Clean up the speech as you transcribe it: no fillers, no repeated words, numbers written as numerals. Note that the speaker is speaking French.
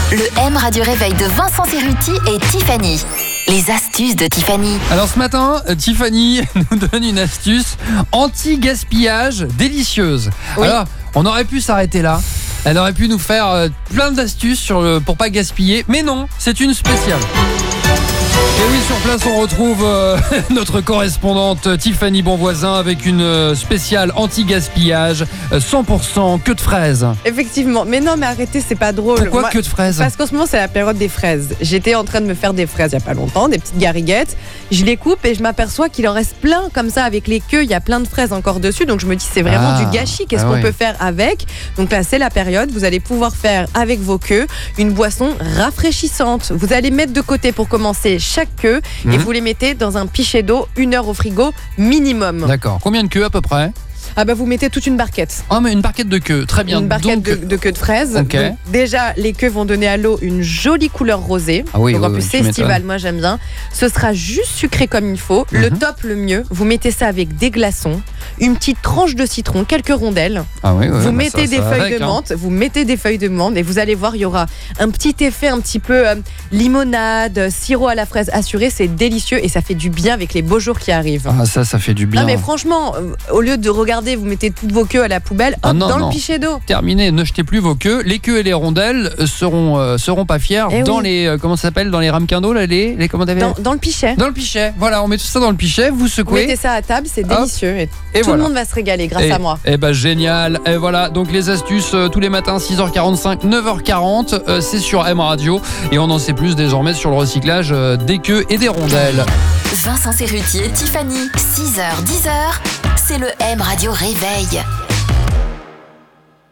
Le M Radio Réveil de Vincent Cerruti et Tiffany. Les astuces de Tiffany. Alors ce matin, Tiffany nous donne une astuce anti-gaspillage délicieuse. Oui. Alors, on aurait pu s'arrêter là. Elle aurait pu nous faire plein d'astuces pour pas gaspiller. Mais non, c'est une spéciale. Et oui, sur place, on retrouve notre correspondante Tiffany Bonvoisin avec une spéciale anti-gaspillage 100% queue de fraises. Effectivement, mais non, mais arrêtez, c'est pas drôle. Pourquoi queue de fraises ? Parce qu'en ce moment, c'est la période des fraises. J'étais en train de me faire des fraises il y a pas longtemps, des petites gariguettes. Je les coupe et je m'aperçois qu'il en reste plein comme ça avec les queues. Il y a plein de fraises encore dessus, donc je me dis c'est vraiment du gâchis. Qu'est-ce qu'on peut faire avec ? Donc là, c'est la période. Vous allez pouvoir faire avec vos queues une boisson rafraîchissante. Vous allez mettre de côté pour commencer chaque queue et vous les mettez dans un pichet d'eau 1 heure au frigo minimum. D'accord. Combien de queues à peu près ? Ah bah vous mettez toute une barquette. Ah mais une barquette de queues, très bien. Une barquette Donc, de queue de fraises. Okay. Donc, déjà, les queues vont donner à l'eau une jolie couleur rosée. Ah oui, donc en oui, plus, oui, c'est estival, moi j'aime bien. Ce sera juste sucré comme il faut. Le top, le mieux, vous mettez ça avec des glaçons, une petite tranche de citron, quelques rondelles. Ah oui, vous mettez des feuilles de menthe, vous mettez des feuilles de menthe et vous allez voir, il y aura un petit effet un petit peu limonade, sirop à la fraise assuré. C'est délicieux et ça fait du bien avec les beaux jours qui arrivent. Ah ça fait du bien. Non mais franchement, au lieu de regarder, vous mettez toutes vos queues à la poubelle, hop, dans le pichet d'eau. Terminé, ne jetez plus vos queues. Les queues et les rondelles seront pas fiers dans les comment ça s'appelle, dans les ramequins d'eau là, les comment t'avais dans le pichet. Dans le pichet. Voilà, on met tout ça dans le pichet, vous Vous secouez. mettez ça à table, c'est délicieux et tout voilà. le monde va se régaler grâce à moi. Eh ben génial. Et voilà, donc les astuces tous les matins 6h45, 9h40, c'est sur M Radio et on en sait plus désormais sur le recyclage des queues et des rondelles. Vincent Cerruti et Tiffany, 6h, 10h, c'est le M Radio Réveil.